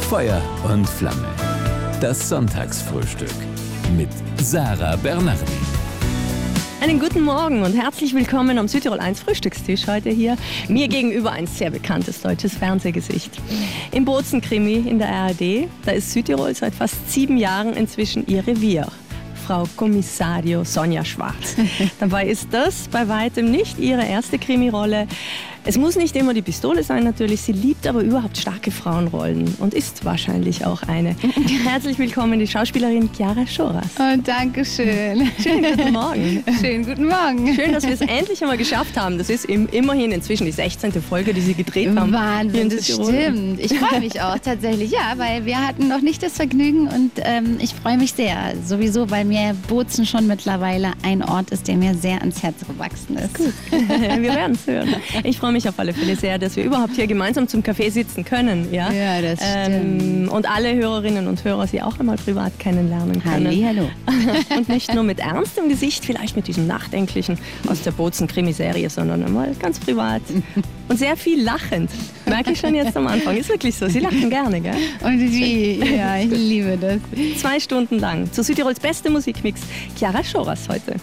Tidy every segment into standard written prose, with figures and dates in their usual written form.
Feuer und Flamme. Das Sonntagsfrühstück mit Sarah Bernardi. Einen guten Morgen und herzlich willkommen am Südtirol 1 Frühstückstisch heute hier. Mir gegenüber ein sehr bekanntes deutsches Fernsehgesicht. Im Bozen-Krimi in der ARD, da ist Südtirol seit fast 7 Jahren inzwischen ihr Revier. Frau Kommissario Sonja Schwarz. Dabei ist das bei weitem nicht ihre erste Krimirolle. Es muss nicht immer die Pistole sein natürlich, sie liebt aber überhaupt starke Frauenrollen und ist wahrscheinlich auch eine. Herzlich willkommen, die Schauspielerin Chiara Schoras. Oh, danke schön. Schönen guten Morgen. Schönen guten Morgen. Schön, dass wir es endlich einmal geschafft haben. Das ist immerhin inzwischen die 16. Folge, die Sie gedreht haben. Wahnsinn, das stimmt. Ich freue mich auch tatsächlich, ja, weil wir hatten noch nicht das Vergnügen und ich freue mich sehr. Sowieso, weil mir Bozen schon mittlerweile ein Ort ist, der mir sehr ans Herz gewachsen ist. Gut. Wir werden es hören. Ich freue mich auf alle Fälle sehr, dass wir überhaupt hier gemeinsam zum Kaffee sitzen können. Ja, das stimmt. Und alle Hörerinnen und Hörer Sie auch einmal privat kennenlernen können. Hallihallo. Und nicht nur mit ernstem Gesicht, vielleicht mit diesem Nachdenklichen aus der Bozen-Krimiserie, sondern einmal ganz privat. Und sehr viel lachend. Merke ich schon jetzt am Anfang. Ist wirklich so. Sie lachen gerne, gell? Und wie? Ja, ich liebe das. 2 Stunden lang. Zu Südtirols beste Musikmix. Chiara Schoras heute.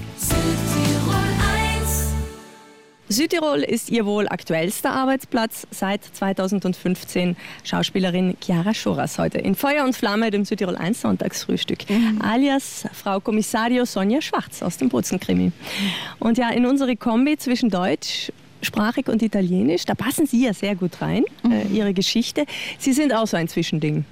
Südtirol ist ihr wohl aktuellster Arbeitsplatz seit 2015. Schauspielerin Chiara Schoras heute in Feuer und Flamme, dem Südtirol 1 Sonntagsfrühstück. Alias Frau Kommissario Sonja Schwarz aus dem Bozen-Krimi. Und ja, in unsere Kombi zwischen deutschsprachig und italienisch, da passen Sie ja sehr gut rein, Ihre Geschichte. Sie sind auch so ein Zwischending.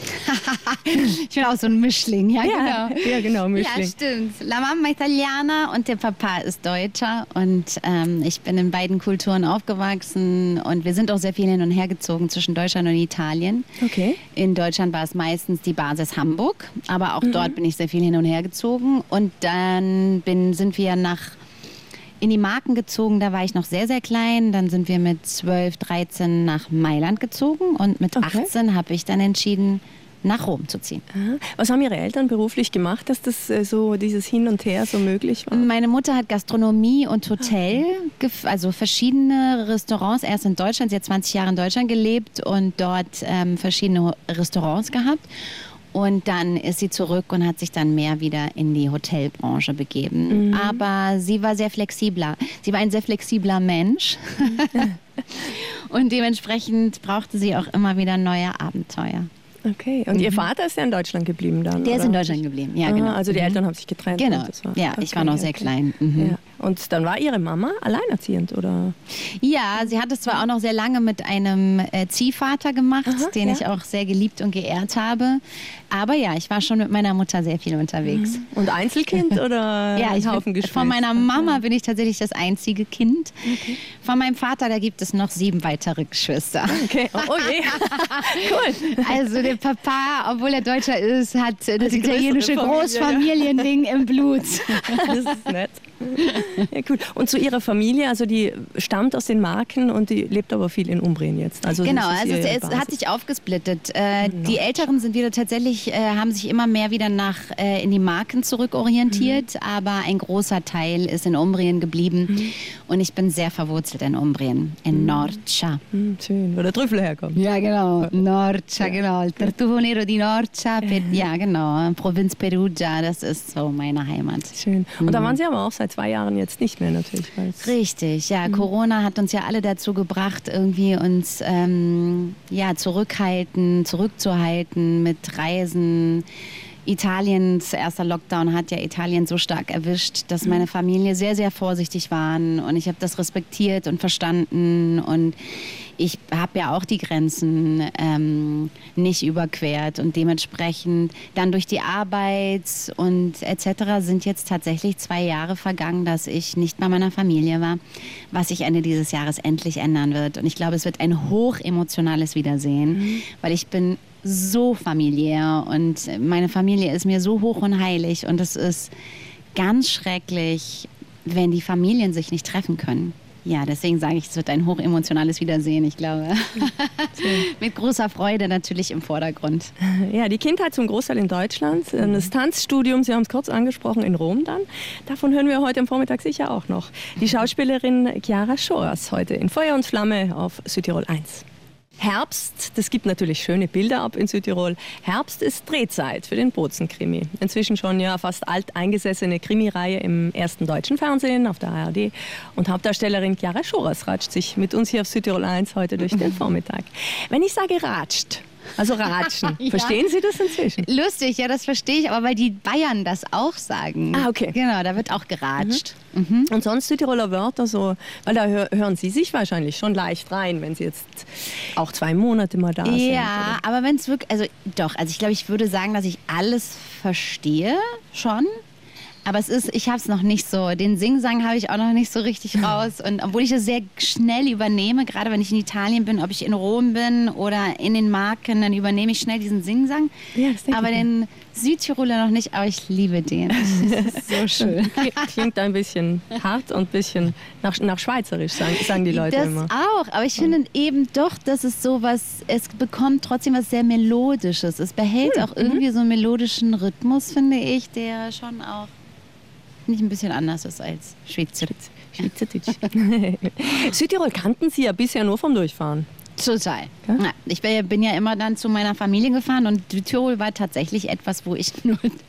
Ich bin auch so ein Mischling, ja, genau. Ja, genau, Mischling. Ja, stimmt. La Mamma Italiana und der Papa ist Deutscher und ich bin in beiden Kulturen aufgewachsen und wir sind auch sehr viel hin und her gezogen zwischen Deutschland und Italien. Okay. In Deutschland war es meistens die Basis Hamburg, aber auch dort bin ich sehr viel hin und her gezogen und dann sind wir in die Marken gezogen, da war ich noch sehr, sehr klein. Dann sind wir mit 12, 13 nach Mailand gezogen und mit 18 habe ich dann entschieden, nach Rom zu ziehen. Aha. Was haben Ihre Eltern beruflich gemacht, dass das so dieses Hin und Her so möglich war? Meine Mutter hat Gastronomie und Hotel, also verschiedene Restaurants, erst in Deutschland, sie hat 20 Jahre in Deutschland gelebt und dort verschiedene Restaurants gehabt. Und dann ist sie zurück und hat sich dann mehr wieder in die Hotelbranche begeben. Aber sie war sehr flexibler. Sie war ein sehr flexibler Mensch. Und dementsprechend brauchte sie auch immer wieder neue Abenteuer. Okay, und Ihr Vater ist ja in Deutschland geblieben dann? Der oder? ist in Deutschland geblieben, ja, genau. Also die Eltern haben sich getrennt? Genau, ich war noch sehr klein. Ja. Und dann war Ihre Mama alleinerziehend, oder? Ja, sie hat es zwar auch noch sehr lange mit einem Ziehvater gemacht, den ich auch sehr geliebt und geehrt habe. Aber ja, ich war schon mit meiner Mutter sehr viel unterwegs. Und Einzelkind oder ja, Haufen Geschwister? Von meiner Mama bin ich tatsächlich das einzige Kind. Okay. Von meinem Vater, da gibt es noch 7 weitere Geschwister. Okay, oh je. Cool. Also der Papa, obwohl er Deutscher ist, hat das italienische Großfamiliending im Blut. Das ist nett. Ja, cool. Und zu Ihrer Familie, also die stammt aus den Marken und die lebt aber viel in Umbrien jetzt. Also genau, also es hat sich aufgesplittet. Die Älteren sind wieder tatsächlich, haben sich immer mehr wieder in die Marken zurückorientiert, aber ein großer Teil ist in Umbrien geblieben und ich bin sehr verwurzelt in Umbrien, in Norcia. Schön, wo der Trüffel herkommt. Ja, genau, Norcia, genau. Il Tartufo Nero di Norcia, ja genau, Provinz Perugia, das ist so meine Heimat. Schön. Und da waren Sie aber auch seit 2 Jahren jetzt nicht mehr natürlich. Richtig, ja. Corona hat uns ja alle dazu gebracht, irgendwie uns zurückzuhalten mit Reisen. Italiens erster Lockdown hat ja Italien so stark erwischt, dass meine Familie sehr, sehr vorsichtig waren und ich habe das respektiert und verstanden und ich habe ja auch die Grenzen nicht überquert und dementsprechend dann durch die Arbeit und etc. sind jetzt tatsächlich 2 Jahre vergangen, dass ich nicht bei meiner Familie war, was sich Ende dieses Jahres endlich ändern wird und ich glaube, es wird ein hochemotionales Wiedersehen, weil ich bin so familiär und meine Familie ist mir so hoch und heilig und es ist ganz schrecklich, wenn die Familien sich nicht treffen können. Ja, deswegen sage ich, es wird ein hochemotionales Wiedersehen, ich glaube. Mit großer Freude natürlich im Vordergrund. Ja, die Kindheit zum Großteil in Deutschland, das Tanzstudium, Sie haben es kurz angesprochen, in Rom dann. Davon hören wir heute am Vormittag sicher auch noch. Die Schauspielerin Chiara Schoras heute in Feuer und Flamme auf Südtirol 1. Herbst, das gibt natürlich schöne Bilder ab in Südtirol. Herbst ist Drehzeit für den Bozen-Krimi. Inzwischen schon ja fast alteingesessene Krimireihe im ersten deutschen Fernsehen auf der ARD. Und Hauptdarstellerin Chiara Schoras ratscht sich mit uns hier auf Südtirol 1 heute durch den Vormittag. Wenn ich sage ratscht, also ratschen. Ja. Verstehen Sie das inzwischen? Lustig, ja, das verstehe ich, aber weil die Bayern das auch sagen. Ah, okay. Genau, da wird auch geratscht. Und sonst Südtiroler Wörter so, weil da hören Sie sich wahrscheinlich schon leicht rein, wenn Sie jetzt auch 2 Monate mal da sind. Ja, aber wenn es wirklich, also ich glaube, ich würde sagen, dass ich alles verstehe schon. Aber ich habe es noch nicht so, den Singsang habe ich auch noch nicht so richtig raus. Und obwohl ich das sehr schnell übernehme, gerade wenn ich in Italien bin, ob ich in Rom bin oder in den Marken, dann übernehme ich schnell diesen Singsang. Ja, aber den Südtiroler noch nicht, aber ich liebe den. Das ist so schön. Klingt ein bisschen hart und ein bisschen nach Schweizerisch, sagen die Leute das immer. Das auch, aber ich finde eben doch, dass es es bekommt trotzdem was sehr Melodisches. Es behält auch irgendwie so einen melodischen Rhythmus, finde ich, der schon auch nicht ein bisschen anders ist als Schweizerdeutsch. Südtirol kannten Sie ja bisher nur vom Durchfahren. Total. Ja? Ja, ich bin ja immer dann zu meiner Familie gefahren und Südtirol war tatsächlich etwas, wo ich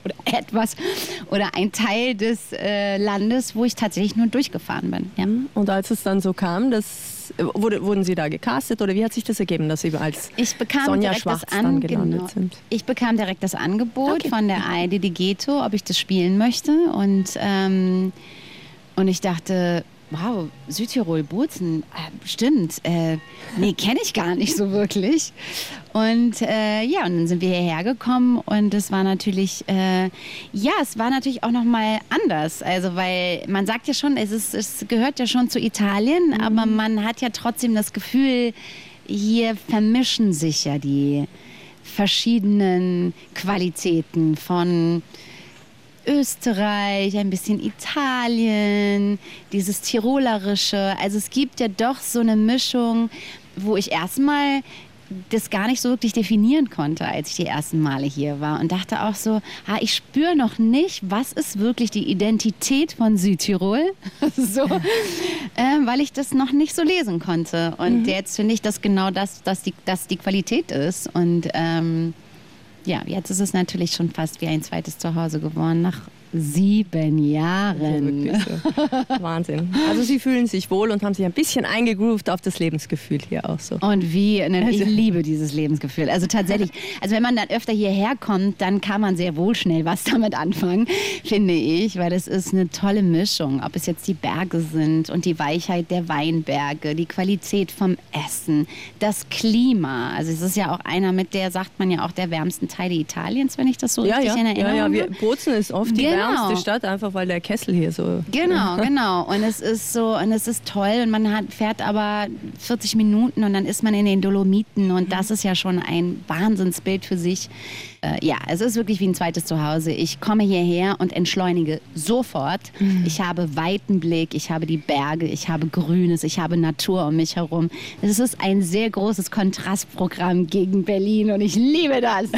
oder ein Teil des Landes, wo ich tatsächlich nur durchgefahren bin. Ja. Und als es dann so kam, wurden Sie da gecastet oder wie hat sich das ergeben, dass Sie als Sonja Schwarz dann gelandet sind? Ich bekam direkt das Angebot von der ARD Digeto, ob ich das spielen möchte und ich dachte, wow, Südtirol, Bozen, stimmt. Nee, kenne ich gar nicht so wirklich. Und und dann sind wir hierher gekommen und es war natürlich, es war natürlich auch nochmal anders. Also, weil man sagt ja schon, es gehört ja schon zu Italien, aber man hat ja trotzdem das Gefühl, hier vermischen sich ja die verschiedenen Qualitäten von Österreich, ein bisschen Italien, dieses Tirolerische. Also es gibt ja doch so eine Mischung, wo ich erstmal das gar nicht so wirklich definieren konnte, als ich die ersten Male hier war und dachte auch so, ich spüre noch nicht, was ist wirklich die Identität von Südtirol, weil ich das noch nicht so lesen konnte. Und jetzt finde ich, dass genau das die Qualität ist und jetzt ist es natürlich schon fast wie ein zweites Zuhause geworden, nach 7 Jahren. Ja, so. Wahnsinn. Also Sie fühlen sich wohl und haben sich ein bisschen eingegroovt auf das Lebensgefühl hier auch so. Und ich liebe dieses Lebensgefühl. Also tatsächlich, wenn man dann öfter hierher kommt, dann kann man sehr wohl schnell was damit anfangen, finde ich, weil das ist eine tolle Mischung. Ob es jetzt die Berge sind und die Weichheit der Weinberge, die Qualität vom Essen, das Klima. Also es ist ja auch einer sagt man ja auch, der wärmsten Teile Italiens, wenn ich das so richtig in Erinnerung habe. Bozen ist oft die wärmste Stadt, einfach weil der Kessel hier so... Genau. Und es ist toll und man fährt aber 40 Minuten und dann ist man in den Dolomiten und das ist ja schon ein Wahnsinnsbild für sich. Es ist wirklich wie ein zweites Zuhause. Ich komme hierher und entschleunige sofort. Ich habe weiten Blick, ich habe die Berge, ich habe Grünes, ich habe Natur um mich herum. Es ist ein sehr großes Kontrastprogramm gegen Berlin und ich liebe das.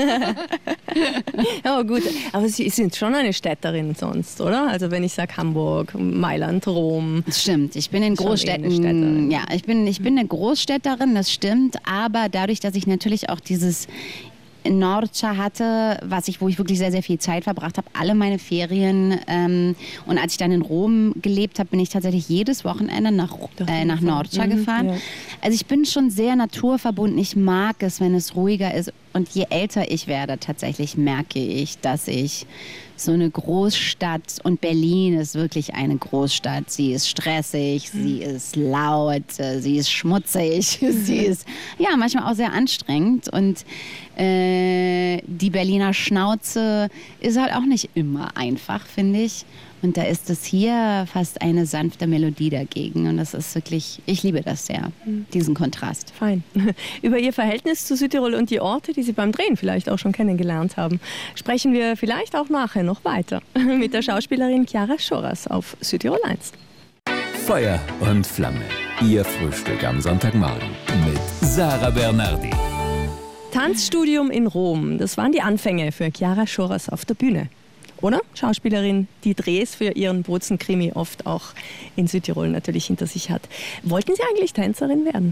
Ja, gut. Aber Sie sind schon eine Städterin sonst, oder? Also wenn ich sage Hamburg, Mailand, Rom. Das stimmt. Ich bin in Großstädten. Ja, ich bin eine Großstädterin, das stimmt. Aber dadurch, dass ich natürlich auch dieses Norcia hatte, wo ich wirklich sehr, sehr viel Zeit verbracht habe, alle meine Ferien. Und als ich dann in Rom gelebt habe, bin ich tatsächlich jedes Wochenende nach Norcia gefahren. Ja. Also ich bin schon sehr naturverbunden. Ich mag es, wenn es ruhiger ist. Und je älter ich werde, tatsächlich merke ich, dass ich so eine Großstadt, und Berlin ist wirklich eine Großstadt. Sie ist stressig, sie ist laut, sie ist schmutzig, sie ist manchmal auch sehr anstrengend. Und die Berliner Schnauze ist halt auch nicht immer einfach, finde ich. Und da ist es hier fast eine sanfte Melodie dagegen. Und das ist wirklich, ich liebe das sehr, diesen Kontrast. Fein. Über Ihr Verhältnis zu Südtirol und die Orte, die Sie beim Drehen vielleicht auch schon kennengelernt haben, sprechen wir vielleicht auch nachher noch weiter mit der Schauspielerin Chiara Schoras auf Südtirol 1. Feuer und Flamme. Ihr Frühstück am Sonntagmorgen mit Sarah Bernardi. Tanzstudium in Rom, das waren die Anfänge für Chiara Schoras auf der Bühne. Oder? Schauspielerin, die Drehs für ihren Bozen-Krimi oft auch in Südtirol natürlich hinter sich hat. Wollten Sie eigentlich Tänzerin werden?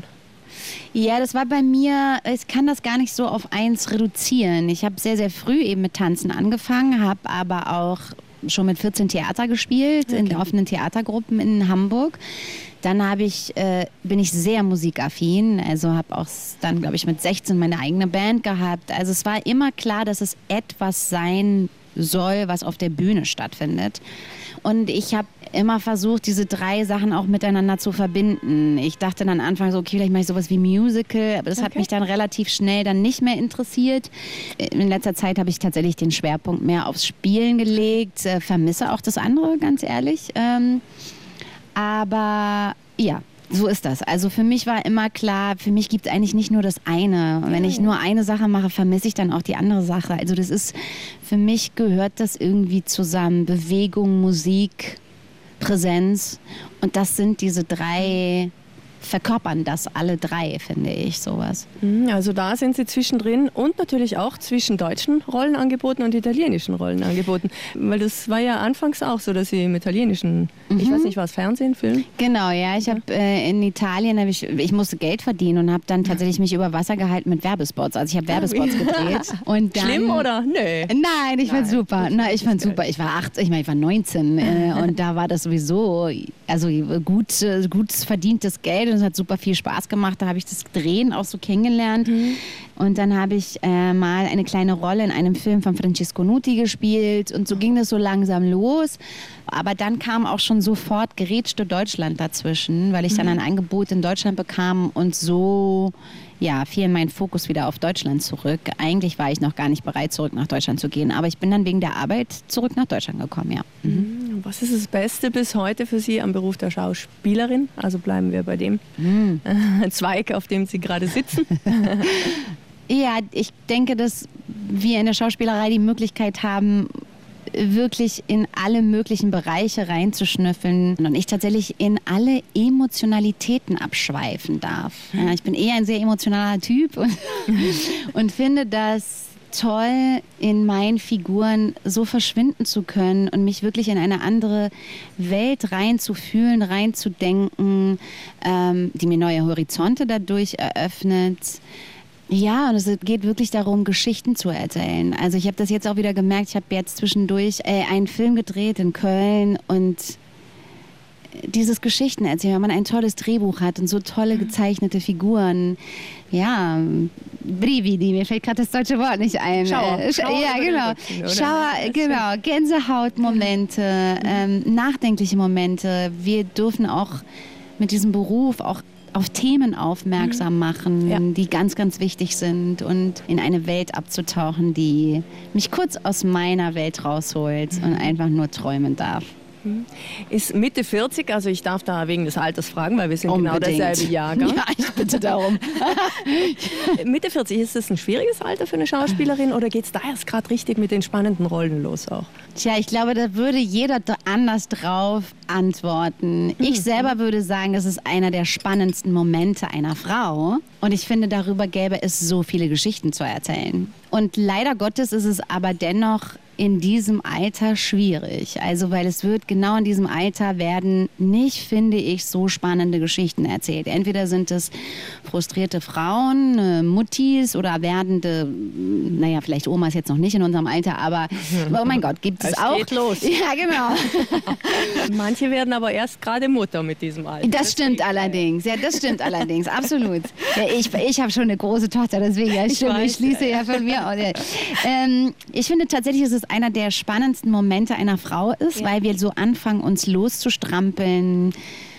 Ja, das war bei mir, ich kann das gar nicht so auf eins reduzieren. Ich habe sehr, sehr früh eben mit Tanzen angefangen, habe aber auch schon mit 14 Theater gespielt, in offenen Theatergruppen in Hamburg. Dann bin ich sehr musikaffin, also habe auch dann, glaube ich, mit 16 meine eigene Band gehabt. Also es war immer klar, dass es etwas sein soll, was auf der Bühne stattfindet. Und ich habe immer versucht, diese 3 Sachen auch miteinander zu verbinden. Ich dachte dann anfangs, okay, vielleicht mache ich sowas wie Musical, aber das hat mich dann relativ schnell dann nicht mehr interessiert. In letzter Zeit habe ich tatsächlich den Schwerpunkt mehr aufs Spielen gelegt, vermisse auch das andere, ganz ehrlich. Aber ja, so ist das. Also für mich war immer klar, für mich gibt es eigentlich nicht nur das eine. Und wenn ich nur eine Sache mache, vermisse ich dann auch die andere Sache. Also das ist, für mich gehört das irgendwie zusammen. Bewegung, Musik, Präsenz. Und das sind diese 3, verkörpern das alle 3, finde ich, sowas. Also da sind Sie zwischendrin und natürlich auch zwischen deutschen Rollenangeboten und italienischen Rollenangeboten. Weil das war ja anfangs auch so, dass Sie im italienischen, ich weiß nicht, war es Fernsehen, Film? Genau, ja. Ich habe in Italien, ich musste Geld verdienen und habe dann tatsächlich mich über Wasser gehalten mit Werbespots. Also ich habe Werbespots gedreht. Und dann, schlimm oder? Nee. Nein, ich fand super. Nein, ich fand super. Ich war 8, ich war 19 und da war das sowieso, also gut verdientes Geld und es hat super viel Spaß gemacht. Da habe ich das Drehen auch so kennengelernt. Und dann habe ich mal eine kleine Rolle in einem Film von Francesco Nuti gespielt und so ging das so langsam los. Aber dann kam auch schon sofort gerätschte Deutschland dazwischen, weil ich dann ein Angebot in Deutschland bekam und so fiel mein Fokus wieder auf Deutschland zurück. Eigentlich war ich noch gar nicht bereit, zurück nach Deutschland zu gehen, aber ich bin dann wegen der Arbeit zurück nach Deutschland gekommen, ja. Was ist das Beste bis heute für Sie am Beruf der Schauspielerin? Also bleiben wir bei dem Zweig, auf dem Sie gerade sitzen. Ja, ich denke, dass wir in der Schauspielerei die Möglichkeit haben, wirklich in alle möglichen Bereiche reinzuschnüffeln und ich tatsächlich in alle Emotionalitäten abschweifen darf. Ja, ich bin eher ein sehr emotionaler Typ und finde das toll, in meinen Figuren so verschwinden zu können und mich wirklich in eine andere Welt reinzufühlen, reinzudenken, die mir neue Horizonte dadurch eröffnet. Ja, und es geht wirklich darum, Geschichten zu erzählen. Also ich habe das jetzt auch wieder gemerkt, ich habe jetzt zwischendurch einen Film gedreht in Köln und dieses Geschichten erzählen, wenn man ein tolles Drehbuch hat und so tolle gezeichnete Figuren, ja, Brividi, mir fällt gerade das deutsche Wort nicht ein. Schauer. Ja, genau. Schauer, genau. Gänsehautmomente, nachdenkliche Momente. Wir dürfen auch mit diesem Beruf auch auf Themen aufmerksam machen, die ganz, ganz wichtig sind und in eine Welt abzutauchen, die mich kurz aus meiner Welt rausholt und einfach nur träumen darf. Ist Mitte 40, also ich darf da wegen des Alters fragen, weil wir sind genau derselbe Jahrgang. Ja, ich bitte darum. Mitte 40, ist das ein schwieriges Alter für eine Schauspielerin oder geht es da erst gerade richtig mit den spannenden Rollen los auch? Tja, ich glaube, da würde jeder anders drauf antworten. Ich selber würde sagen, das ist einer der spannendsten Momente einer Frau. Und ich finde, darüber gäbe es so viele Geschichten zu erzählen. Und leider Gottes ist es aber dennoch in diesem Alter schwierig. Also, weil es wird genau in diesem Alter werden nicht, finde ich, so spannende Geschichten erzählt. Entweder sind es frustrierte Frauen, Muttis oder werdende, naja, vielleicht Omas jetzt noch nicht in unserem Alter, aber oh mein Gott, gibt es auch. Es geht los. Ja, genau. Manche werden aber erst gerade Mutter mit diesem Alter. Das stimmt allerdings. Ja, das stimmt allerdings. Absolut. Ja, ich habe schon eine große Tochter, deswegen ja, stimmt, ich schließe ja von mir aus. Ich finde tatsächlich, dass es einer der spannendsten Momente einer Frau ist, weil wir so anfangen, uns loszustrampeln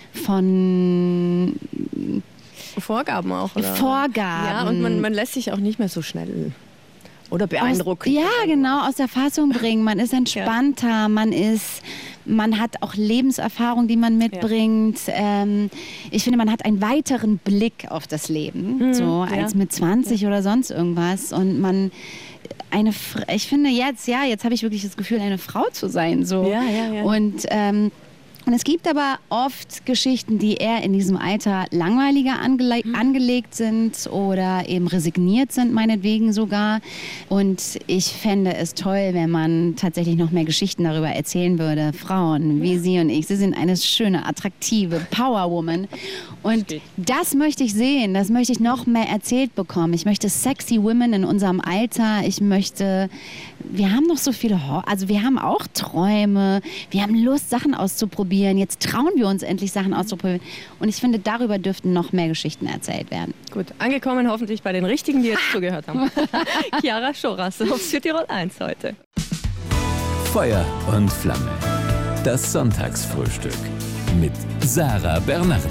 von Vorgaben auch, oder? Vorgaben. Ja, und man lässt sich auch nicht mehr so schnell oder beeindrucken. Ja, genau, aus der Fassung bringen. Man ist entspannter, man hat auch Lebenserfahrung, die man mitbringt. Ich finde, man hat einen weiteren Blick auf das Leben, als mit 20 oder sonst irgendwas. Und ich finde jetzt habe ich wirklich das Gefühl, eine Frau zu sein. So. Ja. Und Und es gibt aber oft Geschichten, die eher in diesem Alter langweiliger angelegt sind oder eben resigniert sind, meinetwegen sogar. Und ich fände es toll, wenn man tatsächlich noch mehr Geschichten darüber erzählen würde. Frauen wie Sie und ich, Sie sind eine schöne, attraktive Powerwoman. Und das möchte ich sehen, das möchte ich noch mehr erzählt bekommen. Ich möchte sexy Women in unserem Alter. Wir haben noch so viele, also wir haben auch Träume, wir haben Lust, Sachen auszuprobieren. Jetzt trauen wir uns endlich, Sachen auszuprobieren. Und ich finde, darüber dürften noch mehr Geschichten erzählt werden. Gut, angekommen hoffentlich bei den Richtigen, die jetzt zugehört haben. Chiara Schoras auf Südtirol 1 heute. Feuer und Flamme. Das Sonntagsfrühstück mit Sarah Bernardi.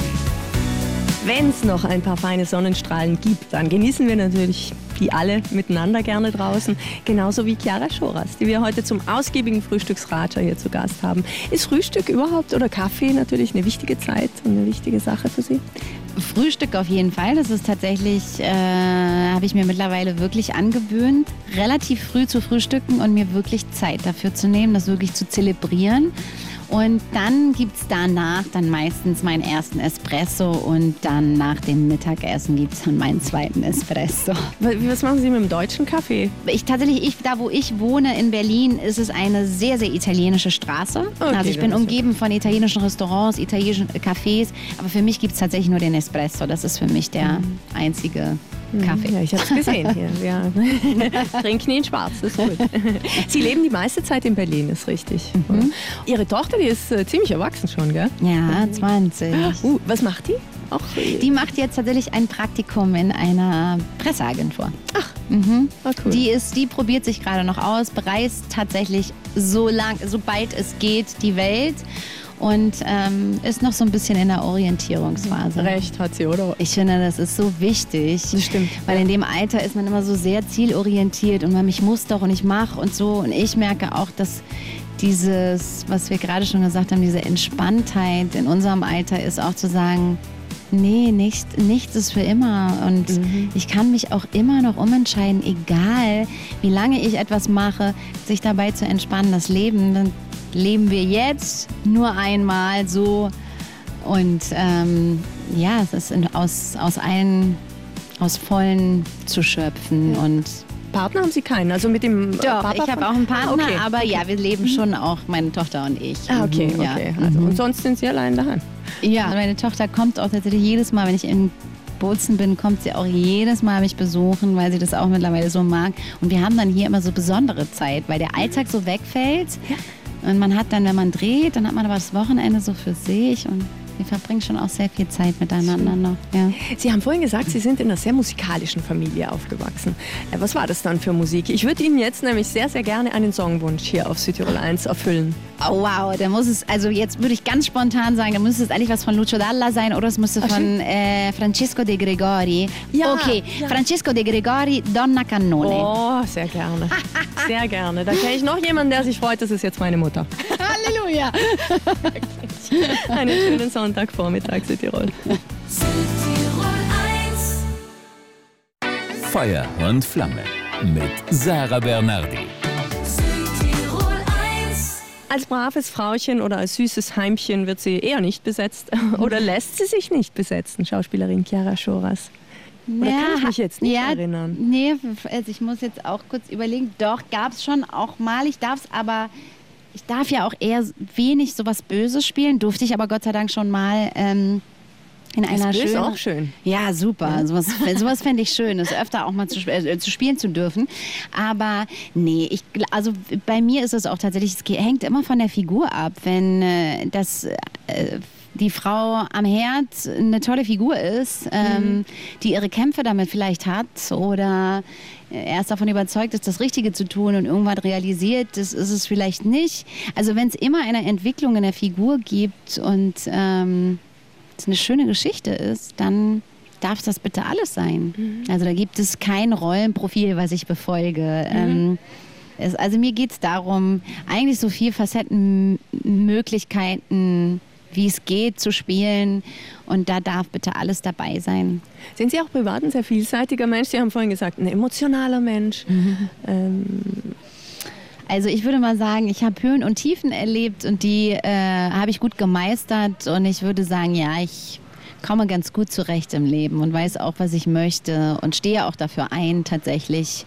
Wenn es noch ein paar feine Sonnenstrahlen gibt, dann genießen wir natürlich die alle miteinander gerne draußen. Genauso wie Chiara Schoras, die wir heute zum ausgiebigen Frühstücksratscher hier zu Gast haben. Ist Frühstück überhaupt oder Kaffee natürlich eine wichtige Zeit und eine wichtige Sache für Sie? Frühstück auf jeden Fall. Das ist tatsächlich, habe ich mir mittlerweile wirklich angewöhnt, relativ früh zu frühstücken und mir wirklich Zeit dafür zu nehmen, das wirklich zu zelebrieren. Und dann gibt es danach dann meistens meinen ersten Espresso und dann nach dem Mittagessen gibt es dann meinen zweiten Espresso. Was machen Sie mit dem deutschen Kaffee? Da wo ich wohne in Berlin, ist es eine sehr, sehr italienische Straße. Okay, also ich bin umgeben von italienischen Restaurants, italienischen Cafés, aber für mich gibt es tatsächlich nur den Espresso. Das ist für mich der einzige Kaffee. Ja, ich habe es gesehen hier. Wir trinken ihn schwarz, das ist gut. Sie leben die meiste Zeit in Berlin, ist richtig. Ihre Tochter, die ist ziemlich erwachsen schon, gell? Ja, 20. Was macht die? Die macht jetzt tatsächlich ein Praktikum in einer Presseagentur. Ach, cool. Die probiert sich gerade noch aus, bereist tatsächlich sobald es geht, die Welt. Und ist noch so ein bisschen in der Orientierungsphase. Recht hat sie, oder? Ich finde, das ist so wichtig. Das stimmt. Weil in dem Alter ist man immer so sehr zielorientiert und ich muss doch und ich mache und so. Und ich merke auch, dass dieses, was wir gerade schon gesagt haben, diese Entspanntheit in unserem Alter ist auch zu sagen, nee, nichts ist für immer. Und ich kann mich auch immer noch umentscheiden, egal wie lange ich etwas mache, sich dabei zu entspannen, das Leben, dann leben wir jetzt nur einmal so und es ist aus Vollen zu schöpfen und Partner haben Sie keinen? Also mit dem Papa? Ich habe auch einen Partner, aber ja, wir leben schon auch, meine Tochter und ich. Okay. Also, und sonst sind Sie allein daheim? Ja, meine Tochter kommt auch tatsächlich jedes Mal, wenn ich in Bozen bin, kommt sie auch jedes Mal mich besuchen, weil sie das auch mittlerweile so mag. Und wir haben dann hier immer so besondere Zeit, weil der Alltag so wegfällt. Ja. Und man hat dann, wenn man dreht, dann hat man aber das Wochenende so für sich und wir verbringen schon auch sehr viel Zeit miteinander noch. Ja. Sie haben vorhin gesagt, Sie sind in einer sehr musikalischen Familie aufgewachsen. Was war das dann für Musik? Ich würde Ihnen jetzt nämlich sehr, sehr gerne einen Songwunsch hier auf Südtirol 1 erfüllen. Oh wow, da muss es, also jetzt würde ich ganz spontan sagen, da müsste es eigentlich was von Lucio Dalla sein oder es müsste von Francesco De Gregori. Ja, okay, ja. Francesco De Gregori, Donna Cannone. Oh, sehr gerne. Sehr gerne. Da kenne ich noch jemanden, der sich freut, das ist jetzt meine Mutter. Halleluja. Einen schönen Sonntagvormittag, Südtirol. Südtirol 1. Feuer und Flamme mit Sarah Bernardi. Südtirol 1. Als braves Frauchen oder als süßes Heimchen wird sie eher nicht besetzt oder lässt sie sich nicht besetzen, Schauspielerin Chiara Schoras. Oder kann ich mich jetzt nicht erinnern? Nee, also ich muss jetzt auch kurz überlegen. Doch, gab es schon auch mal. Ich darf ja auch eher wenig sowas Böses spielen, durfte ich aber Gott sei Dank schon mal in einer schönen... ist auch schön. Ja, super. Ja. Sowas fände ich schön, das öfter auch mal zu spielen zu dürfen. Aber nee, also bei mir ist es auch tatsächlich, es hängt immer von der Figur ab. Wenn die Frau am Herd eine tolle Figur ist, die ihre Kämpfe damit vielleicht hat oder erst davon überzeugt ist, das Richtige zu tun und irgendwann realisiert, das ist es vielleicht nicht. Also wenn es immer eine Entwicklung in der Figur gibt und es eine schöne Geschichte ist, dann darf das bitte alles sein. Also da gibt es kein Rollenprofil, was ich befolge. Also mir geht es darum, eigentlich so viele Facettenmöglichkeiten wie es geht, zu spielen. Und da darf bitte alles dabei sein. Sind Sie auch privat ein sehr vielseitiger Mensch? Sie haben vorhin gesagt, ein emotionaler Mensch. Also ich würde mal sagen, ich habe Höhen und Tiefen erlebt und die habe ich gut gemeistert. Und ich würde sagen, ja, ich komme ganz gut zurecht im Leben und weiß auch, was ich möchte und stehe auch dafür ein tatsächlich.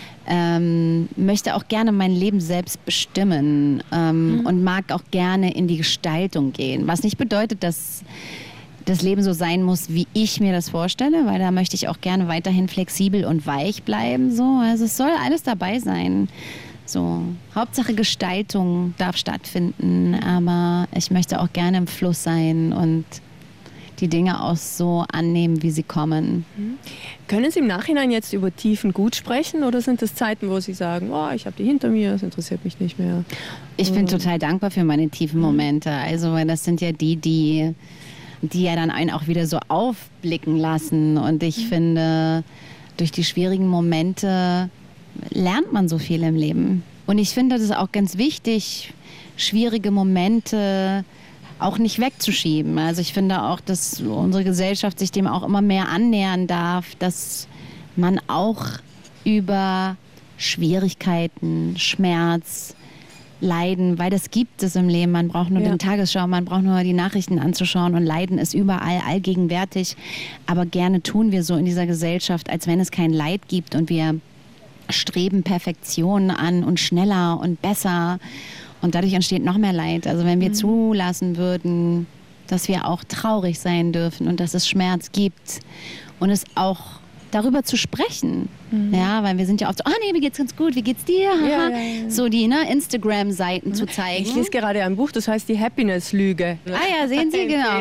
Möchte auch gerne mein Leben selbst bestimmen und mag auch gerne in die Gestaltung gehen. Was nicht bedeutet, dass das Leben so sein muss, wie ich mir das vorstelle, weil da möchte ich auch gerne weiterhin flexibel und weich bleiben. So. Also es soll alles dabei sein. So. Hauptsache Gestaltung darf stattfinden, aber ich möchte auch gerne im Fluss sein und die Dinge auch so annehmen, wie sie kommen. Können Sie im Nachhinein jetzt über Tiefen gut sprechen oder sind das Zeiten, wo Sie sagen, oh, ich habe die hinter mir, das interessiert mich nicht mehr? Ich bin total dankbar für meine tiefen Momente. Also weil das sind ja die ja dann einen auch wieder so aufblicken lassen. Und ich finde, durch die schwierigen Momente lernt man so viel im Leben. Und ich finde, das ist auch ganz wichtig, schwierige Momente auch nicht wegzuschieben. Also ich finde auch, dass unsere Gesellschaft sich dem auch immer mehr annähern darf, dass man auch über Schwierigkeiten, Schmerz, Leiden, weil das gibt es im Leben. Man braucht nur den Tagesschau, man braucht nur die Nachrichten anzuschauen und Leiden ist überall, allgegenwärtig. Aber gerne tun wir so in dieser Gesellschaft, als wenn es kein Leid gibt und wir streben Perfektion an und schneller und besser. Und dadurch entsteht noch mehr Leid. Also wenn wir zulassen würden, dass wir auch traurig sein dürfen und dass es Schmerz gibt und es auch darüber zu sprechen. Ja, weil wir sind ja oft so, nee, mir geht's ganz gut, wie geht's dir? Ja. So die Instagram-Seiten zu zeigen. Ich lese gerade ein Buch, das heißt die Happiness-Lüge. Ja, sehen Sie, genau.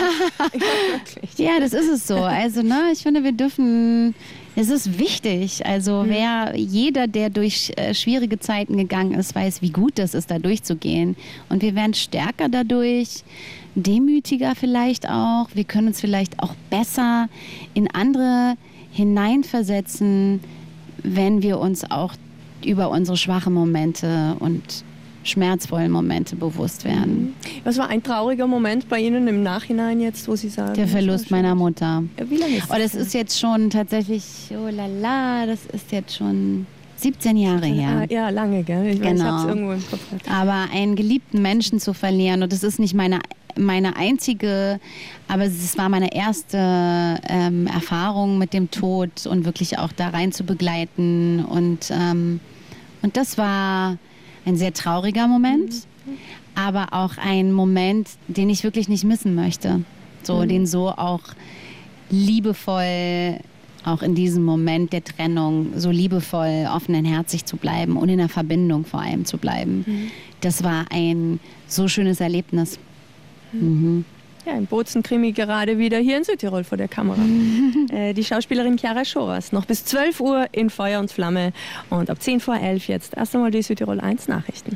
Ja, das ist es so. Also, ich finde, wir dürfen, es ist wichtig. Also, jeder, der durch schwierige Zeiten gegangen ist, weiß, wie gut das ist, da durchzugehen. Und wir werden stärker dadurch, demütiger vielleicht auch. Wir können uns vielleicht auch besser in andere hineinversetzen, wenn wir uns auch über unsere schwachen Momente und schmerzvollen Momente bewusst werden. Was war ein trauriger Moment bei Ihnen im Nachhinein jetzt, wo Sie sagen? Der Verlust meiner Mutter. Wie lange ist das? Das ist jetzt schon tatsächlich, das ist jetzt schon 17 Jahre her. Ja, lange, gell? Ich weiß, ich habe es irgendwo im Kopf. Aber einen geliebten Menschen zu verlieren, und das ist nicht meine einzige, aber es war meine erste Erfahrung mit dem Tod und wirklich auch da rein zu begleiten. Und das war ein sehr trauriger Moment, aber auch ein Moment, den ich wirklich nicht missen möchte. So, den so auch liebevoll, auch in diesem Moment der Trennung, so liebevoll, offenherzig zu bleiben und in der Verbindung vor allem zu bleiben. Das war ein so schönes Erlebnis. Ja, im Bozen-Krimi gerade wieder hier in Südtirol vor der Kamera. Die Schauspielerin Chiara Schoras. Noch bis 12 Uhr in Feuer und Flamme und ab 10 vor 11 jetzt erst einmal die Südtirol 1 Nachrichten.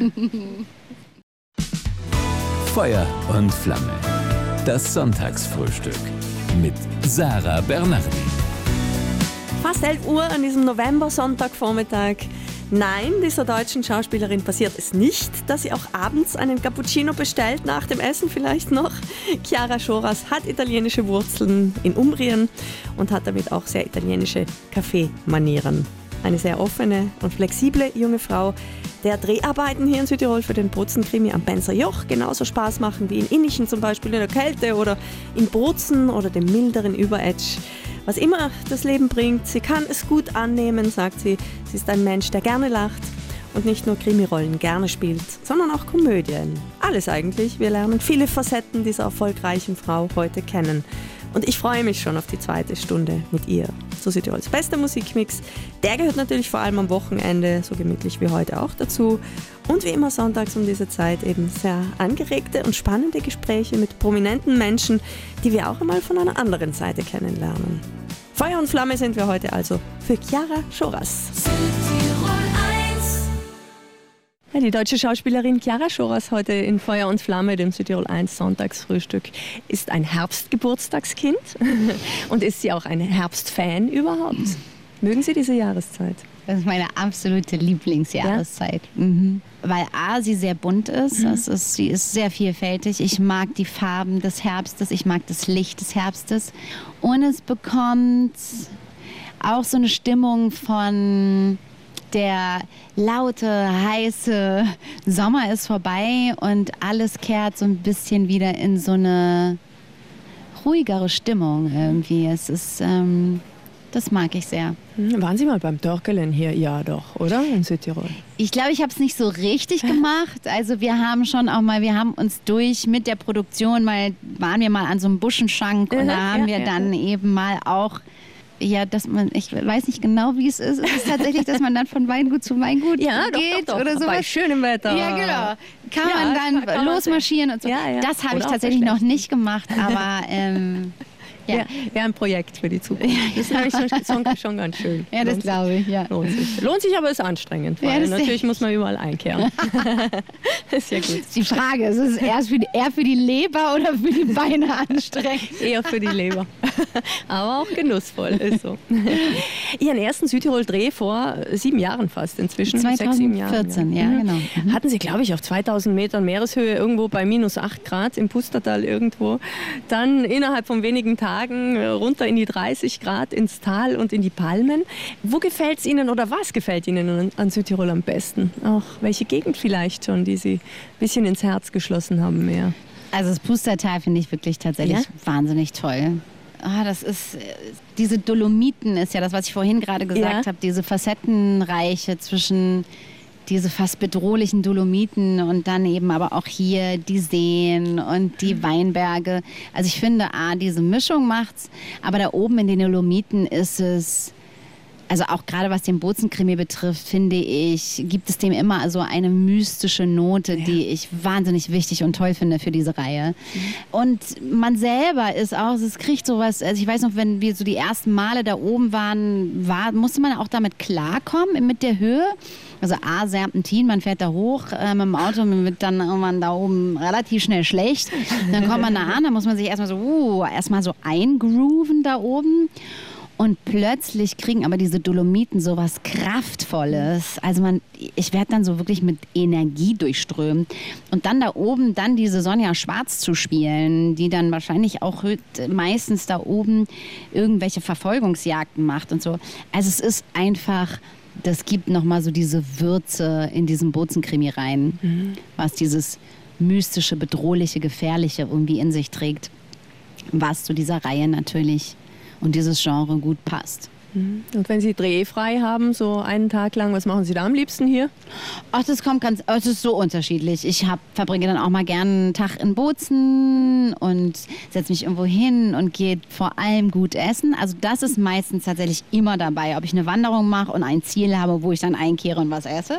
Feuer und Flamme. Das Sonntagsfrühstück mit Sarah Bernardi. Fast 11 Uhr an diesem November-Sonntagvormittag. Nein, dieser deutschen Schauspielerin passiert es nicht, dass sie auch abends einen Cappuccino bestellt, nach dem Essen vielleicht noch. Chiara Schoras hat italienische Wurzeln in Umbrien und hat damit auch sehr italienische Kaffeemanieren. Eine sehr offene und flexible junge Frau, der Dreharbeiten hier in Südtirol für den Bozen-Krimi am Benser Joch genauso Spaß machen wie in Innichen zum Beispiel in der Kälte oder in Bozen oder dem milderen Überetsch. Was immer das Leben bringt, sie kann es gut annehmen, sagt sie. Sie ist ein Mensch, der gerne lacht und nicht nur Krimirollen gerne spielt, sondern auch Komödien. Alles eigentlich. Wir lernen viele Facetten dieser erfolgreichen Frau heute kennen. Und ich freue mich schon auf die zweite Stunde mit ihr. So Südtirols bester Musikmix. Der gehört natürlich vor allem am Wochenende, so gemütlich wie heute auch dazu. Und wie immer sonntags um diese Zeit eben sehr angeregte und spannende Gespräche mit prominenten Menschen, die wir auch einmal von einer anderen Seite kennenlernen. Feuer und Flamme sind wir heute also für Chiara Schoras. Südtirol 1. Ja, die deutsche Schauspielerin Chiara Schoras heute in Feuer und Flamme, dem Südtirol 1 Sonntagsfrühstück, ist ein Herbstgeburtstagskind und ist sie auch ein Herbstfan überhaupt. Mögen Sie diese Jahreszeit? Das ist meine absolute Lieblingsjahreszeit. Weil sie sehr bunt ist. Sie ist sehr vielfältig. Ich mag die Farben des Herbstes, ich mag das Licht des Herbstes. Und es bekommt auch so eine Stimmung von Der laute, heiße Sommer ist vorbei und alles kehrt so ein bisschen wieder in so eine ruhigere Stimmung irgendwie. Es ist, das mag ich sehr. Waren Sie mal beim Törkelen hier? Ja, doch, oder? In Südtirol. Ich glaube, ich habe es nicht so richtig gemacht. Also wir haben uns mit der Produktion waren wir mal an so einem Buschenschank und da haben wir dann eben mal auch, ich weiß nicht genau, wie es ist. Es ist tatsächlich, dass man dann von Weingut zu Weingut geht doch. oder so. Bei schönem Wetter. Ja, genau. Kann man dann losmarschieren und so. Ja. Das habe ich tatsächlich noch nicht gemacht, aber Ja, ein Projekt für die Zukunft. Das ist nämlich schon ganz schön. Ja, das glaube ich, ja. Lohnt sich, aber ist anstrengend. Weil natürlich muss man überall einkehren. Das ist ja gut. Die Frage ist es eher für die Leber oder für die Beine anstrengend? Eher für die Leber. Aber auch genussvoll. Ist so. Ihren ersten Südtirol-Dreh vor 7 Jahren fast inzwischen. 2014, ja, genau. Hatten Sie, glaube ich, auf 2000 Metern Meereshöhe irgendwo bei minus 8 Grad im Pustertal irgendwo. Dann innerhalb von wenigen Tagen runter in die 30 Grad ins Tal und in die Palmen. Wo gefällt es Ihnen oder was gefällt Ihnen an Südtirol am besten? Auch welche Gegend vielleicht schon, die Sie ein bisschen ins Herz geschlossen haben mehr? Also das Pustertal finde ich wirklich tatsächlich wahnsinnig toll. Das ist, diese Dolomiten ist ja das, was ich vorhin gerade gesagt habe, diese Facettenreiche zwischen diese fast bedrohlichen Dolomiten und dann eben aber auch hier die Seen und die Weinberge. Also ich finde, diese Mischung macht's, aber da oben in den Dolomiten ist es, also auch gerade was den Bozen-Krimi betrifft, finde ich, gibt es dem immer so eine mystische Note, die ich wahnsinnig wichtig und toll finde für diese Reihe. Und man selber ist auch, es kriegt sowas, also ich weiß noch, wenn wir so die ersten Male da oben waren, musste man auch damit klarkommen mit der Höhe. Also Serpentin, man fährt da hoch mit dem Auto, man wird dann irgendwann da oben relativ schnell schlecht. Dann kommt man da an, dann muss man sich erstmal so eingrooven da oben. Und plötzlich kriegen aber diese Dolomiten so was Kraftvolles. Also ich werde dann so wirklich mit Energie durchströmt. Und dann da oben, diese Sonja Schwarz zu spielen, die dann wahrscheinlich auch meistens da oben irgendwelche Verfolgungsjagden macht und so. Also es ist einfach, das gibt nochmal so diese Würze in diesen Bozen-Krimi rein, was dieses mystische, bedrohliche, gefährliche irgendwie in sich trägt, was zu dieser Reihe natürlich und dieses Genre gut passt. Und wenn Sie drehfrei haben, so einen Tag lang, was machen Sie da am liebsten hier? Ach, es ist so unterschiedlich. Ich verbringe dann auch mal gerne einen Tag in Bozen und setze mich irgendwo hin und gehe vor allem gut essen. Also das ist meistens tatsächlich immer dabei, ob ich eine Wanderung mache und ein Ziel habe, wo ich dann einkehre und was esse.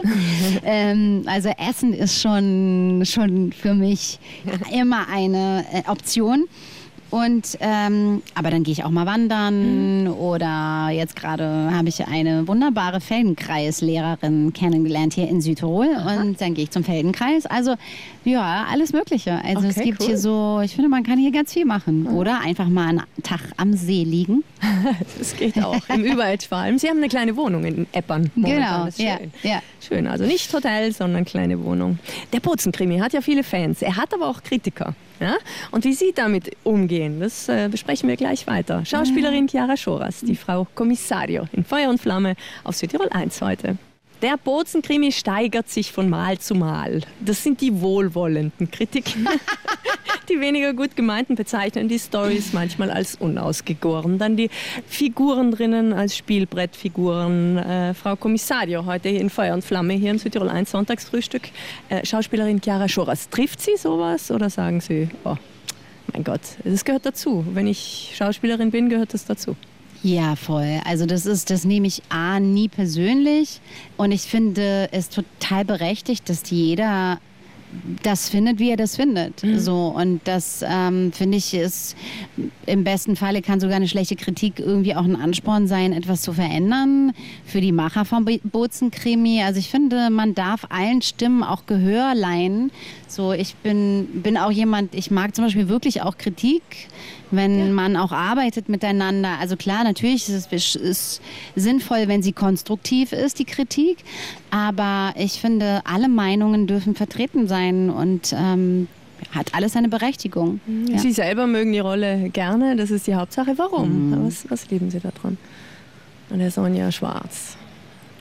Also Essen ist schon für mich immer eine Option. Und, aber dann gehe ich auch mal wandern oder jetzt gerade habe ich eine wunderbare Feldenkreislehrerin kennengelernt hier in Südtirol und dann gehe ich zum Feldenkreis. Also ja, alles Mögliche. Also es gibt hier so, ich finde, man kann hier ganz viel machen oder einfach mal einen Tag am See liegen. Das geht auch, im Überetsch vor allem. Sie haben eine kleine Wohnung in Eppern momentan. Genau, ja. Schön, also nicht Hotel, sondern kleine Wohnung. Der Bozen-Krimi hat ja viele Fans, er hat aber auch Kritiker. Ja? Und wie Sie damit umgehen, das besprechen wir gleich weiter. Schauspielerin Chiara Schoras, die Frau Kommissario in Feuer und Flamme auf Südtirol 1 heute. Der Bozen-Krimi steigert sich von Mal zu Mal. Das sind die wohlwollenden Kritiken. Die weniger gut gemeinten bezeichnen die Storys manchmal als unausgegoren. Dann die Figuren drinnen als Spielbrettfiguren. Frau Kommissario, heute hier in Feuer und Flamme, hier im Südtirol 1 Sonntagsfrühstück. Schauspielerin Chiara Schoras, trifft Sie sowas oder sagen Sie, oh mein Gott, das gehört dazu. Wenn ich Schauspielerin bin, gehört das dazu. Ja, voll. Also das nehme ich nie persönlich und ich finde es total berechtigt, dass jeder das findet, wie er das findet. So, und das finde ich ist im besten Falle kann sogar eine schlechte Kritik irgendwie auch ein Ansporn sein, etwas zu verändern für die Macher vom Bozen-Krimi. Also ich finde, man darf allen Stimmen auch Gehör leihen. So, ich bin auch jemand, ich mag zum Beispiel wirklich auch Kritik, wenn man auch arbeitet miteinander. Also klar, natürlich ist es sinnvoll, wenn sie konstruktiv ist, die Kritik. Aber ich finde, alle Meinungen dürfen vertreten sein und hat alles seine Berechtigung. Ja. Sie selber mögen die Rolle gerne, das ist die Hauptsache. Warum? Was lieben Sie daran? An der Sonja Schwarz?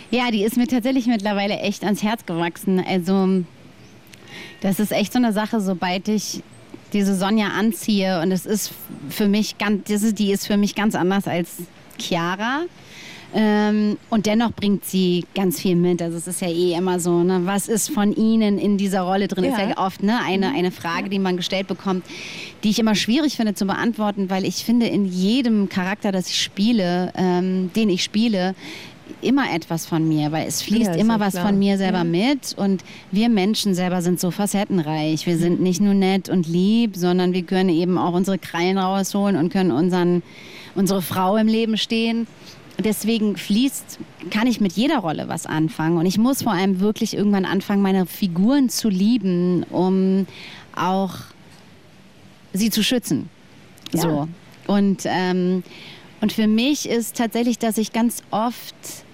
Ja, die ist mir tatsächlich mittlerweile echt ans Herz gewachsen. Also das ist echt so eine Sache, sobald ich diese Sonja anziehe und es ist für mich die ist für mich ganz anders als Chiara. Und dennoch bringt sie ganz viel mit. Also es ist ja immer so, ne? Was ist von Ihnen in dieser Rolle drin? Ja. Ist ja oft eine Frage, die man gestellt bekommt, die ich immer schwierig finde zu beantworten, weil ich finde, in jedem Charakter, den ich spiele, immer etwas von mir, weil es fließt Ja, ist immer ja was klar. von mir selber Ja. mit und wir Menschen selber sind so facettenreich. Wir sind nicht nur nett und lieb, sondern wir können eben auch unsere Krallen rausholen und können unsere Frau im Leben stehen. Deswegen kann ich mit jeder Rolle was anfangen und ich muss vor allem wirklich irgendwann anfangen, meine Figuren zu lieben, um auch sie zu schützen. Ja. So. Und für mich ist tatsächlich, dass ich ganz oft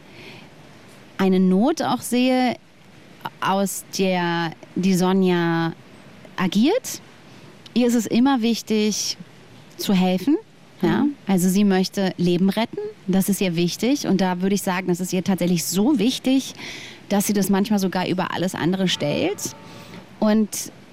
eine Not auch sehe, aus der die Sonja agiert. Ihr ist es immer wichtig, zu helfen. Ja? Also sie möchte Leben retten. Das ist ihr wichtig. Und da würde ich sagen, das ist ihr tatsächlich so wichtig, dass sie das manchmal sogar über alles andere stellt. Und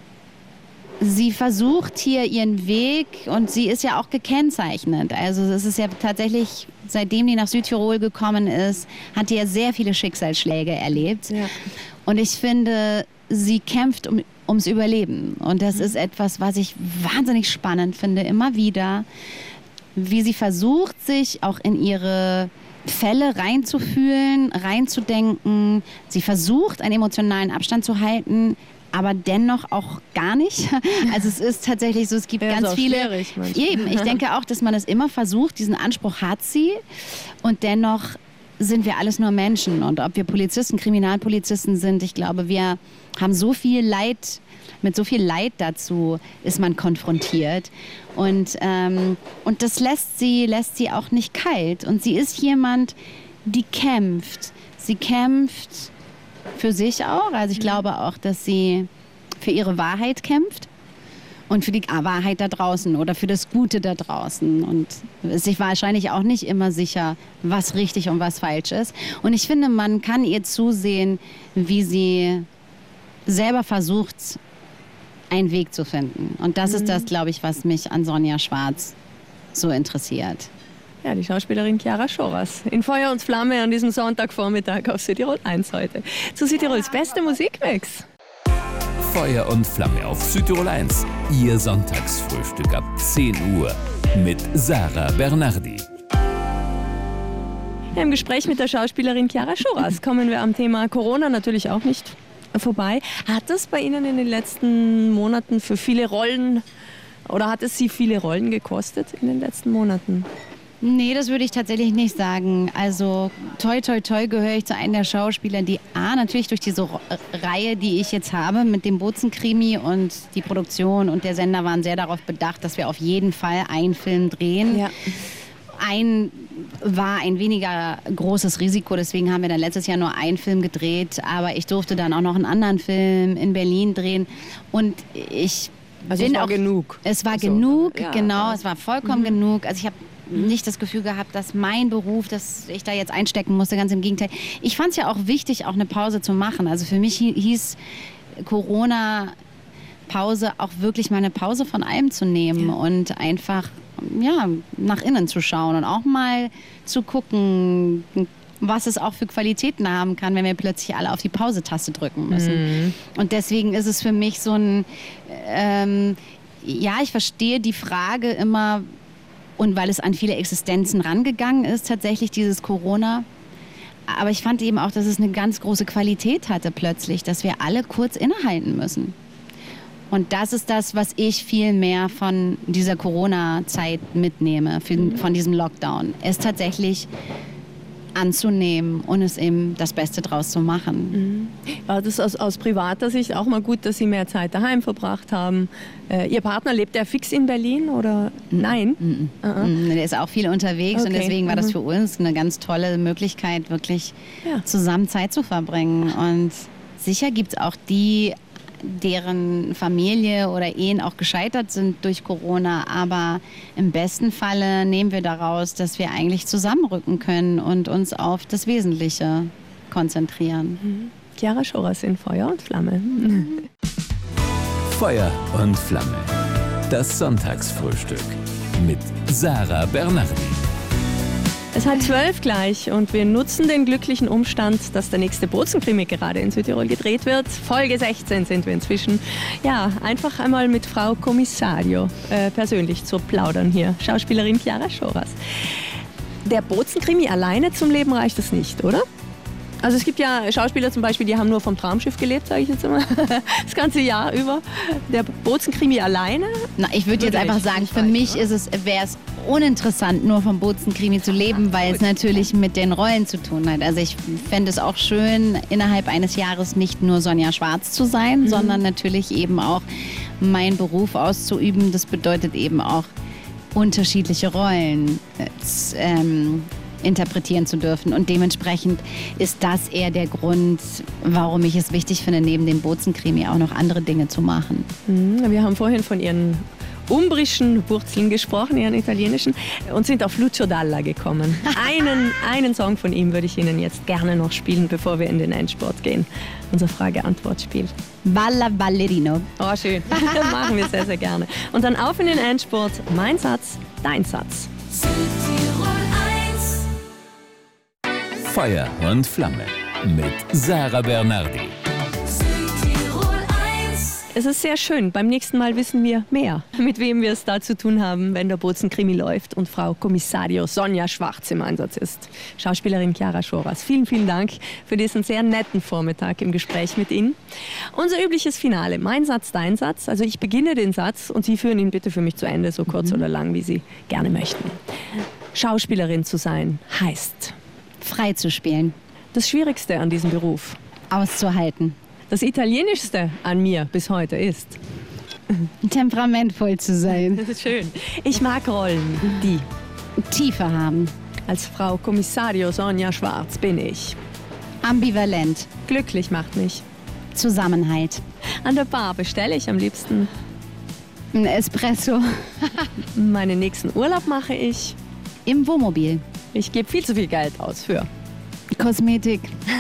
sie versucht hier ihren Weg und sie ist ja auch gekennzeichnet. Also es ist ja tatsächlich, seitdem die nach Südtirol gekommen ist, hat die ja sehr viele Schicksalsschläge erlebt. Ja. Und ich finde, sie kämpft ums Überleben. Und das ist etwas, was ich wahnsinnig spannend finde, immer wieder, wie sie versucht, sich auch in ihre Fälle reinzufühlen, reinzudenken. Sie versucht, einen emotionalen Abstand zu halten, aber dennoch auch gar nicht. Also es ist tatsächlich so, es gibt Ja, ist ganz auch viele. schwierig manchmal. Eben, ich denke auch, dass man es immer versucht, diesen Anspruch hat sie und dennoch sind wir alles nur Menschen. Und ob wir Polizisten, Kriminalpolizisten sind, ich glaube, wir haben so viel Leid, mit so viel Leid dazu ist man konfrontiert. Und das lässt sie auch nicht kalt. Und sie ist jemand, die kämpft. Sie kämpft für sich auch. Also ich glaube auch, dass sie für ihre Wahrheit kämpft. Und für die Wahrheit da draußen oder für das Gute da draußen. Und ist sich wahrscheinlich auch nicht immer sicher, was richtig und was falsch ist. Und ich finde, man kann ihr zusehen, wie sie selber versucht, einen Weg zu finden. Und das ist das, glaube ich, was mich an Sonja Schwarz so interessiert. Ja, die Schauspielerin Chiara Schoras. In Feuer und Flamme an diesem Sonntagvormittag auf Südtirol 1 heute. Zu Südtirols beste Musikmix. Feuer und Flamme auf Südtirol 1. Ihr Sonntagsfrühstück ab 10 Uhr mit Sarah Bernardi. Ja, im Gespräch mit der Schauspielerin Chiara Schoras kommen wir am Thema Corona natürlich auch nicht vorbei. Hat das bei Ihnen in den letzten Monaten für viele Rollen oder hat es Sie viele Rollen gekostet in den letzten Monaten? Nee, das würde ich tatsächlich nicht sagen. Also toi, toi, toi gehöre ich zu einem der Schauspieler, die natürlich durch diese Reihe, die ich jetzt habe mit dem Bozen-Krimi und die Produktion und der Sender waren sehr darauf bedacht, dass wir auf jeden Fall einen Film drehen. Ja. War ein weniger großes Risiko, deswegen haben wir dann letztes Jahr nur einen Film gedreht, aber ich durfte dann auch noch einen anderen Film in Berlin drehen und Also es war genug. Es war So, genug, ja. genau, es war vollkommen genug. Also ich habe nicht das Gefühl gehabt, dass mein Beruf, dass ich da jetzt einstecken musste, ganz im Gegenteil. Ich fand es ja auch wichtig, auch eine Pause zu machen. Also für mich hieß Corona-Pause auch wirklich mal eine Pause von allem zu nehmen und einfach nach innen zu schauen und auch mal zu gucken, was es auch für Qualitäten haben kann, wenn wir plötzlich alle auf die Pause-Taste drücken müssen. Und deswegen ist es für mich so ein, ich verstehe die Frage immer und weil es an viele Existenzen rangegangen ist, tatsächlich dieses Corona. Aber ich fand eben auch, dass es eine ganz große Qualität hatte plötzlich, dass wir alle kurz innehalten müssen. Und das ist das, was ich viel mehr von dieser Corona-Zeit mitnehme, von diesem Lockdown. Es tatsächlich anzunehmen und es eben das Beste draus zu machen. War das aus privater Sicht auch mal gut, dass Sie mehr Zeit daheim verbracht haben? Ihr Partner, lebt er fix in Berlin oder nein? Der ist auch viel unterwegs und Okay. deswegen war das für uns eine ganz tolle Möglichkeit, wirklich Ja. zusammen Zeit zu verbringen. Und sicher gibt es auch die, deren Familie oder Ehen auch gescheitert sind durch Corona. Aber im besten Falle nehmen wir daraus, dass wir eigentlich zusammenrücken können und uns auf das Wesentliche konzentrieren. Chiara Schoras in Feuer und Flamme. Feuer und Flamme. Das Sonntagsfrühstück mit Sarah Bernardi. Es hat 12 gleich und wir nutzen den glücklichen Umstand, dass der nächste Bozen-Krimi gerade in Südtirol gedreht wird. Folge 16 sind wir inzwischen. Ja, einfach einmal mit Frau Kommissario persönlich zu plaudern hier. Schauspielerin Chiara Schoras. Der Bozen-Krimi alleine zum Leben reicht es nicht, oder? Also es gibt ja Schauspieler zum Beispiel, die haben nur vom Traumschiff gelebt, sage ich jetzt immer, das ganze Jahr über. Der Bozen-Krimi alleine? Na, ich würde jetzt einfach sagen, für mich wäre es uninteressant, nur vom Bozen-Krimi zu leben, weil es natürlich mit den Rollen zu tun hat. Also ich fände es auch schön, innerhalb eines Jahres nicht nur Sonja Schwarz zu sein, sondern natürlich eben auch meinen Beruf auszuüben. Das bedeutet eben auch unterschiedliche Rollen interpretieren zu dürfen. Und dementsprechend ist das eher der Grund, warum ich es wichtig finde, neben dem Bozen-Krimi auch noch andere Dinge zu machen. Wir haben vorhin von Ihren umbrischen Wurzeln gesprochen, Ihren italienischen, und sind auf Lucio Dalla gekommen. Einen Song von ihm würde ich Ihnen jetzt gerne noch spielen, bevor wir in den Endsport gehen. Unser Frage-Antwort-Spiel. Balla Ballerino. Oh, schön. Machen wir sehr, sehr gerne. Und dann auf in den Endsport. Mein Satz, dein Satz. Südtirol 1. Feuer und Flamme mit Sarah Bernardi. Südtirol 1. Es ist sehr schön. Beim nächsten Mal wissen wir mehr, mit wem wir es da zu tun haben, wenn der Bozen-Krimi läuft und Frau Kommissario Sonja Schwarz im Einsatz ist. Schauspielerin Chiara Schoras, vielen, vielen Dank für diesen sehr netten Vormittag im Gespräch mit Ihnen. Unser übliches Finale, mein Satz, dein Satz. Also ich beginne den Satz und Sie führen ihn bitte für mich zu Ende, so kurz oder lang, wie Sie gerne möchten. Schauspielerin zu sein heißt... Frei zu spielen, Das Schwierigste an diesem Beruf, auszuhalten, das Italienischste an mir bis heute ist... temperamentvoll zu sein, Das ist schön. Ich mag Rollen, die... Tiefe haben, Als Frau Kommissario Sonja Schwarz bin ich. ambivalent, Glücklich macht mich. Zusammenhalt, An der Bar bestelle ich am liebsten. ein Espresso, Meinen nächsten Urlaub mache ich. im Wohnmobil, Ich gebe viel zu viel Geld aus für. Kosmetik,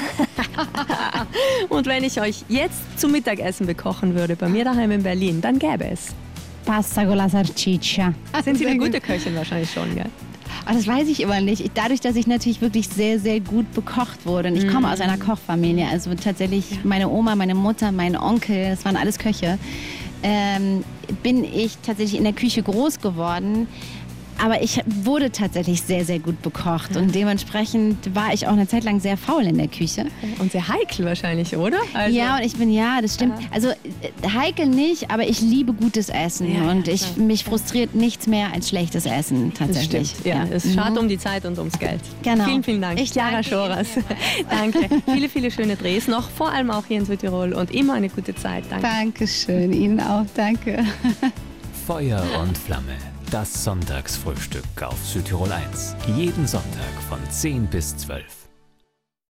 Und wenn ich euch jetzt zum Mittagessen bekochen würde, bei mir daheim in Berlin, dann gäbe es. Pasta con la salsiccia. Sind Sie eine gute Köchin wahrscheinlich schon, gell? Aber das weiß ich immer nicht. Dadurch, dass ich natürlich wirklich sehr, sehr gut bekocht wurde. Und ich komme aus einer Kochfamilie. Also tatsächlich meine Oma, meine Mutter, mein Onkel, das waren alles Köche. Bin ich tatsächlich in der Küche groß geworden. Aber ich wurde tatsächlich sehr, sehr gut bekocht. Und dementsprechend war ich auch eine Zeit lang sehr faul in der Küche. Und sehr heikel wahrscheinlich, oder? Also, Ja, und das stimmt. Also heikel nicht, aber ich liebe gutes Essen. Ja, und mich frustriert nichts mehr als schlechtes Essen das tatsächlich. stimmt. Ja, es ist schade um die Zeit und ums Geld. Genau. Vielen, vielen Dank. Ich Chiara danke Schoras. Danke. Viele, viele schöne Drehs noch, vor allem auch hier in Südtirol. Und immer eine gute Zeit. Danke. Dankeschön, Ihnen auch, danke. Feuer und Flamme. Das Sonntagsfrühstück auf Südtirol 1. Jeden Sonntag von 10 bis 12.